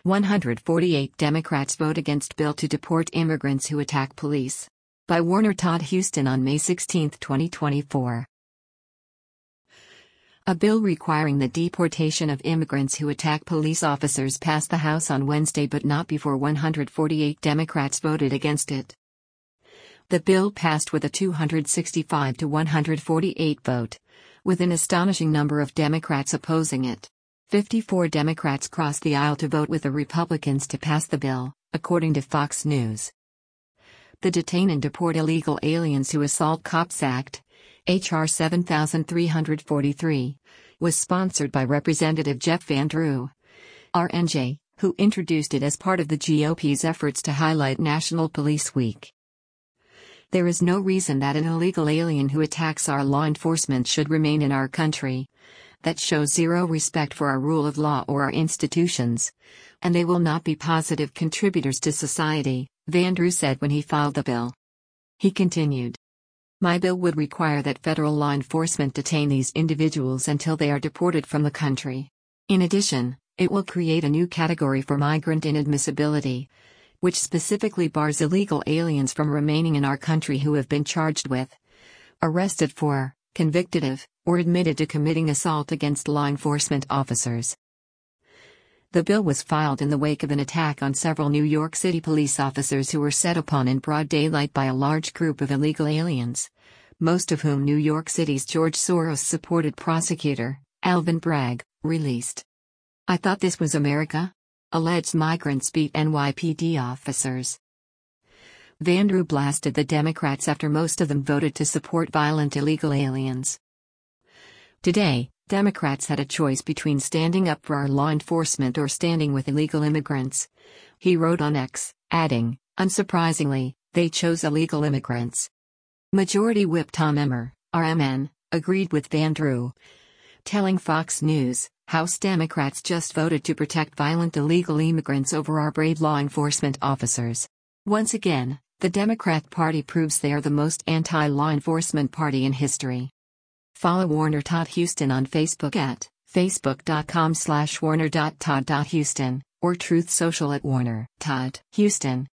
148 Democrats vote against bill to deport immigrants who attack police. By Warner Todd Huston on May 16, 2024. A bill requiring the deportation of immigrants who attack police officers passed the House on Wednesday, but not before 148 Democrats voted against it. The bill passed with a 265 to 148 vote, with an astonishing number of Democrats opposing it. 54 Democrats crossed the aisle to vote with the Republicans to pass the bill, according to Fox News. The Detain and Deport Illegal Aliens Who Assault Cops Act, H.R. 7343, was sponsored by Representative Jeff Van Drew, RNJ, who introduced it as part of the GOP's efforts to highlight National Police Week. There is no reason that an illegal alien who attacks our law enforcement should remain in our country. That shows zero respect for our rule of law or our institutions, and they will not be positive contributors to society, Van Drew said when he filed the bill. He continued, "My bill would require that federal law enforcement detain these individuals until they are deported from the country. In addition, it will create a new category for migrant inadmissibility, which specifically bars illegal aliens from remaining in our country who have been charged with, arrested for, convicted of, or admitted to committing assault against law enforcement officers." The bill was filed in the wake of an attack on several New York City police officers who were set upon in broad daylight by a large group of illegal aliens, most of whom New York City's George Soros-supported prosecutor, Alvin Bragg, released. "I thought this was America?" alleged migrants beat NYPD officers. Van Drew blasted the Democrats after most of them voted to support violent illegal aliens. "Today, Democrats had a choice between standing up for our law enforcement or standing with illegal immigrants," he wrote on X, adding, "Unsurprisingly, they chose illegal immigrants." Majority Whip Tom Emmer, RMN, agreed with Van Drew, telling Fox News, "House Democrats just voted to protect violent illegal immigrants over our brave law enforcement officers. Once again, the Democrat Party proves they are the most anti-law enforcement party in history." Follow Warner Todd Huston on Facebook at facebook.com/warner.todd.huston or Truth Social at Warner Todd Huston.